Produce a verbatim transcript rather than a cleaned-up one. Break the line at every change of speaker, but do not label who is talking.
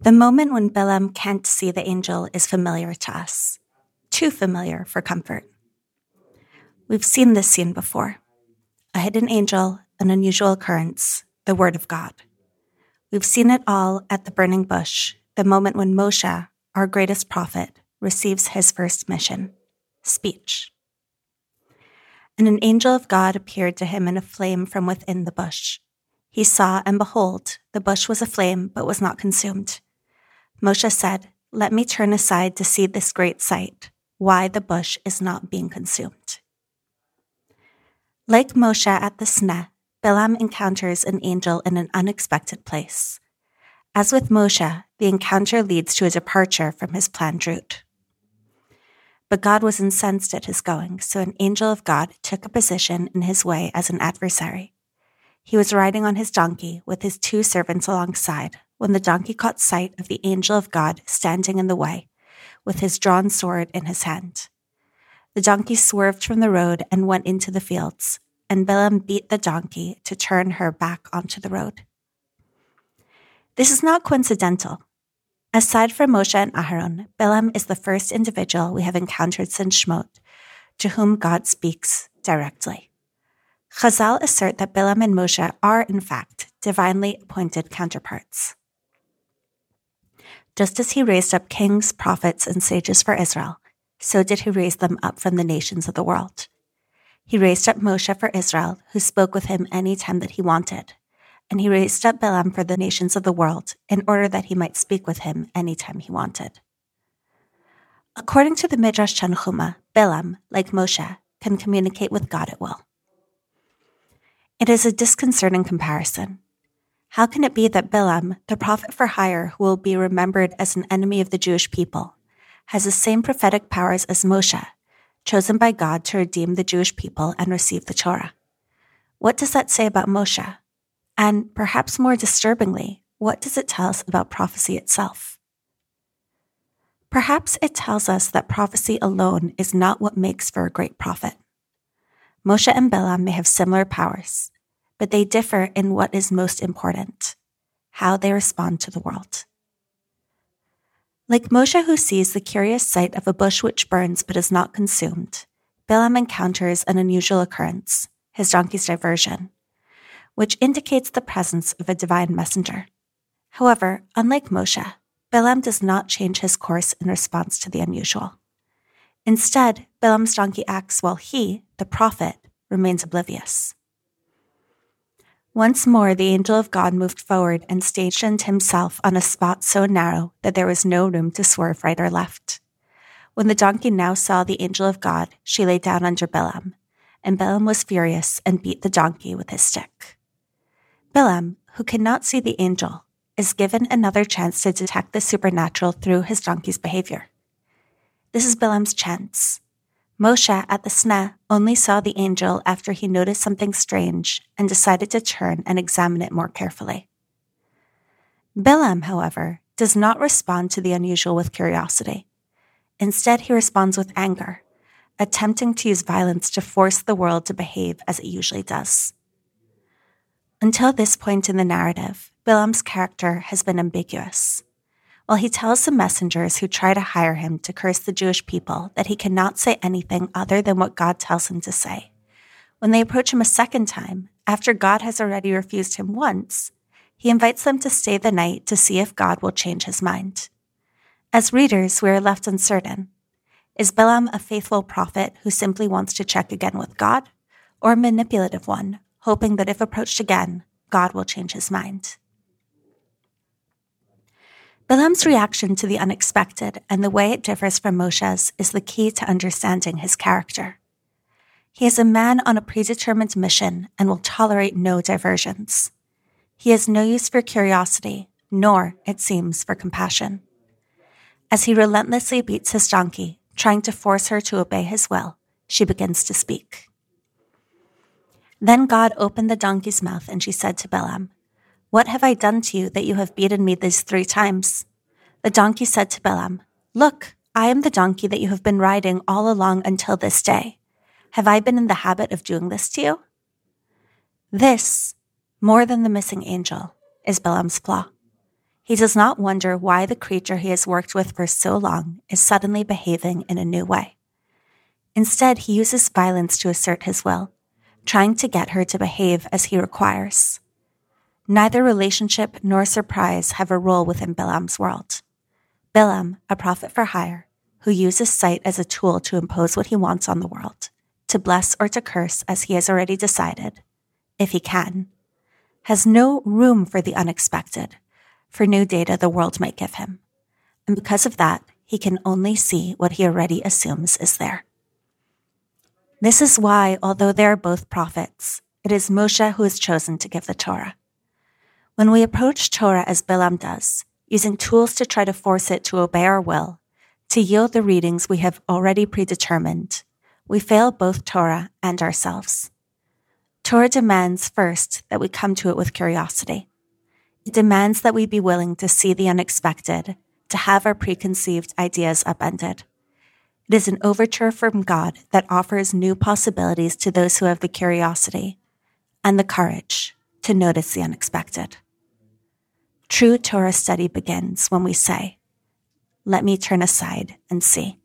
The moment when Bilam can't see the angel is familiar to us, too familiar for comfort. We've seen this scene before. A hidden angel, an unusual occurrence, the word of God. We've seen it all at the burning bush, the moment when Moshe, our greatest prophet, receives his first mission, speech. And an angel of God appeared to him in a flame from within the bush. He saw, and behold, the bush was aflame, but was not consumed. Moshe said, "Let me turn aside to see this great sight, why the bush is not being consumed." Like Moshe at the Sneh, Bilam encounters an angel in an unexpected place. As with Moshe, the encounter leads to a departure from his planned route. But God was incensed at his going, so an angel of God took a position in his way as an adversary. He was riding on his donkey with his two servants alongside when the donkey caught sight of the angel of God standing in the way, with his drawn sword in his hand. The donkey swerved from the road and went into the fields, and Bilam beat the donkey to turn her back onto the road. This is not coincidental. Aside from Moshe and Aharon, Bilam is the first individual we have encountered since Shemot to whom God speaks directly. Chazal assert that Bilam and Moshe are, in fact, divinely appointed counterparts. Just as he raised up kings, prophets, and sages for Israel, so did he raise them up from the nations of the world. He raised up Moshe for Israel, who spoke with him any time that he wanted, and he raised up Bilam for the nations of the world in order that he might speak with him any time he wanted. According to the Midrash Tanchuma, Bilam, like Moshe, can communicate with God at will. It is a disconcerting comparison. How can it be that Bilam, the prophet for hire who will be remembered as an enemy of the Jewish people, has the same prophetic powers as Moshe, chosen by God to redeem the Jewish people and receive the Torah? What does that say about Moshe? And perhaps more disturbingly, what does it tell us about prophecy itself? Perhaps it tells us that prophecy alone is not what makes for a great prophet. Moshe and Bilam may have similar powers, but they differ in what is most important, how they respond to the world. Like Moshe, who sees the curious sight of a bush which burns but is not consumed, Bilam encounters an unusual occurrence, his donkey's diversion, which indicates the presence of a divine messenger. However, unlike Moshe, Bilam does not change his course in response to the unusual. Instead, Bilam's donkey acts while he, the prophet, remains oblivious. Once more, the angel of God moved forward and stationed himself on a spot so narrow that there was no room to swerve right or left. When the donkey now saw the angel of God, she lay down under Bilam, and Bilam was furious and beat the donkey with his stick. Bilam, who cannot see the angel, is given another chance to detect the supernatural through his donkey's behavior. This is Bilam's chance. Moshe at the Sneh only saw the angel after he noticed something strange and decided to turn and examine it more carefully. Bilam, however, does not respond to the unusual with curiosity. Instead, he responds with anger, attempting to use violence to force the world to behave as it usually does. Until this point in the narrative, Bilam's character has been ambiguous. While he tells the messengers who try to hire him to curse the Jewish people that he cannot say anything other than what God tells him to say, when they approach him a second time, after God has already refused him once, he invites them to stay the night to see if God will change his mind. As readers, we are left uncertain. Is Bilam a faithful prophet who simply wants to check again with God, or a manipulative one, hoping that if approached again, God will change his mind? Bilam's reaction to the unexpected and the way it differs from Moshe's is the key to understanding his character. He is a man on a predetermined mission and will tolerate no diversions. He has no use for curiosity, nor, it seems, for compassion. As he relentlessly beats his donkey, trying to force her to obey his will, she begins to speak. Then God opened the donkey's mouth, and she said to Bilam, "What have I done to you that you have beaten me these three times?" The donkey said to Bilam, "Look, I am the donkey that you have been riding all along until this day. Have I been in the habit of doing this to you?" This, more than the missing angel, is Bilam's flaw. He does not wonder why the creature he has worked with for so long is suddenly behaving in a new way. Instead, he uses violence to assert his will, trying to get her to behave as he requires. Neither relationship nor surprise have a role within Bilam's world. Bilam, a prophet for hire, who uses sight as a tool to impose what he wants on the world, to bless or to curse as he has already decided, if he can, has no room for the unexpected, for new data the world might give him. And because of that, he can only see what he already assumes is there. This is why, although they are both prophets, it is Moshe who is chosen to give the Torah. When we approach Torah as Bilam does, using tools to try to force it to obey our will, to yield the readings we have already predetermined, we fail both Torah and ourselves. Torah demands first that we come to it with curiosity. It demands that we be willing to see the unexpected, to have our preconceived ideas upended. It is an overture from God that offers new possibilities to those who have the curiosity and the courage to notice the unexpected. True Torah study begins when we say, "Let me turn aside and see."